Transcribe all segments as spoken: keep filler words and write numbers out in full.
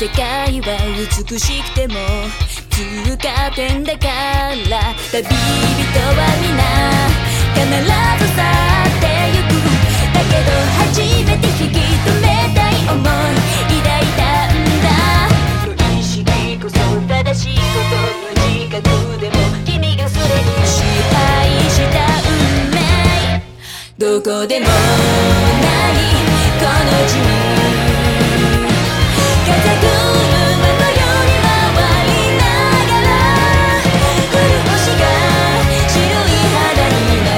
世界は美しくても通過点だから旅人は皆必ず去ってゆく。だけど初めて引き止めたい想い抱いたんだ。無意識こそ正しいことの自覚でも君がすでに支配した運命どこでもないこの地に風車のように回りながら降る星が白い肌になる。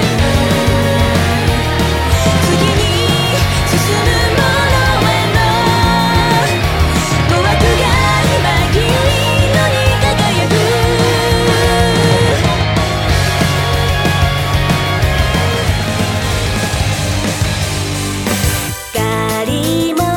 次に進むものへの語枠が今銀色に輝く。借り物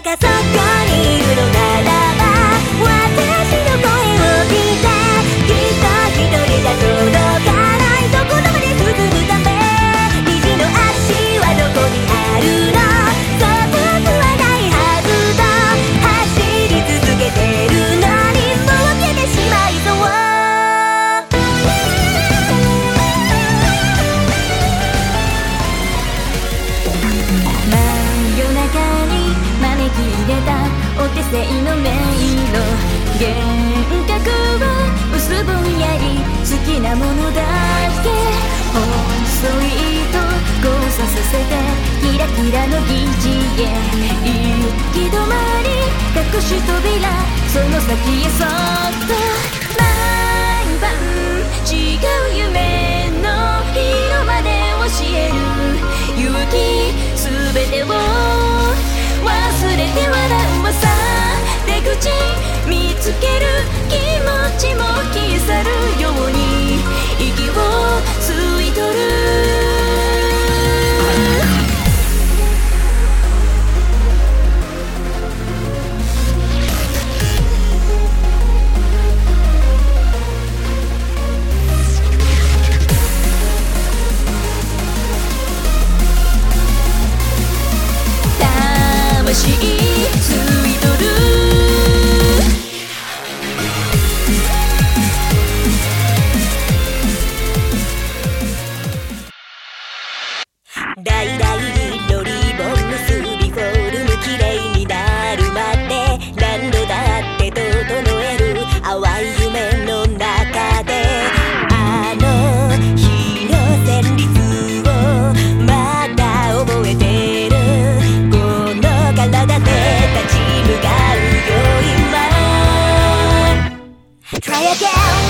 がそこにいるのならば私の声を聞いてきっと一人じゃ届かないところまで進むため虹の足はどこにあるのそう遠くはないはずだ走り続けてるのにもうけてしまいそう真夜中に招き入れたお手製の迷路幻覚を薄ぼんやり好きなものだけ細いと交差させてキラキラの疑似へ行き止まり隠し扉その先へそっと毎晩違う夢の色まで教える勇気すべてを忘れて笑うのさ出口見つける気持ちも消え去るように息を吸い取る魂吸い取る大々のリボン結びフォルム綺麗になるまで何度だって整える淡い夢の中であの日の旋律をまだ覚えてるこの体で立ち向かうよ今 Try again